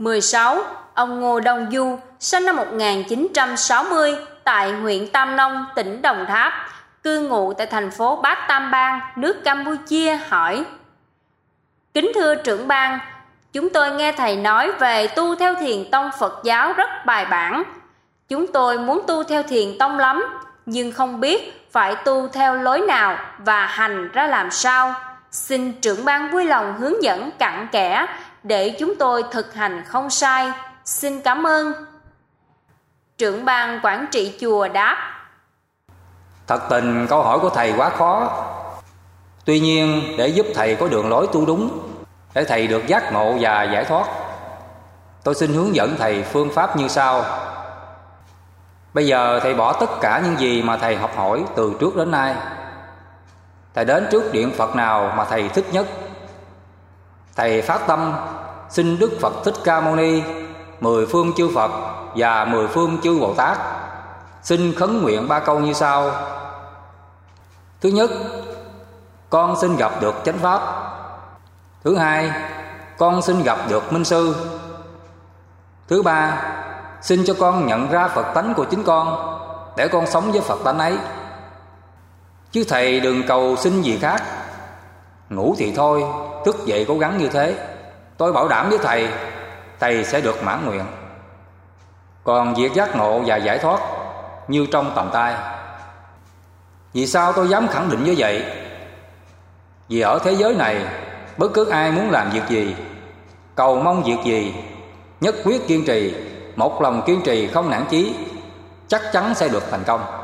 16. Ông Ngô Đông Du, sinh năm 1960 tại huyện Tam Nông, tỉnh Đồng Tháp, cư ngụ tại thành phố Bát Tam Bang, nước Campuchia hỏi: Kính thưa trưởng ban, chúng tôi nghe thầy nói về tu theo Thiền tông Phật giáo rất bài bản. Chúng tôi muốn tu theo Thiền tông lắm, nhưng không biết phải tu theo lối nào và hành ra làm sao. Xin trưởng ban vui lòng hướng dẫn cặn kẽ để chúng tôi thực hành không sai. Xin cảm ơn. Trưởng ban quản trị chùa đáp: Thật tình câu hỏi của thầy quá khó. Tuy nhiên để giúp thầy có đường lối tu đúng, để thầy được giác ngộ và giải thoát, tôi xin hướng dẫn thầy phương pháp như sau. Bây giờ thầy bỏ tất cả những gì mà thầy học hỏi từ trước đến nay. Thầy đến trước điện Phật nào mà thầy thích nhất. Thầy phát tâm xin Đức Phật Thích Ca Mâu Ni, 10 phương chư Phật và 10 phương chư Bồ Tát xin khấn nguyện 3 câu như sau. Thứ nhất, con xin gặp được chánh pháp. Thứ hai, con xin gặp được minh sư. Thứ ba, xin cho con nhận ra Phật tánh của chính con để con sống với Phật tánh ấy. Chứ thầy đừng cầu xin gì khác. Ngủ thì thôi, thức dậy cố gắng như thế. Tôi bảo đảm với thầy sẽ được mãn nguyện. Còn việc giác ngộ và giải thoát như trong tầm tay. Vì sao tôi dám khẳng định như vậy? Vì ở thế giới này, bất cứ ai muốn làm việc gì, cầu mong việc gì, nhất quyết kiên trì, một lòng kiên trì không nản chí, chắc chắn sẽ được thành công.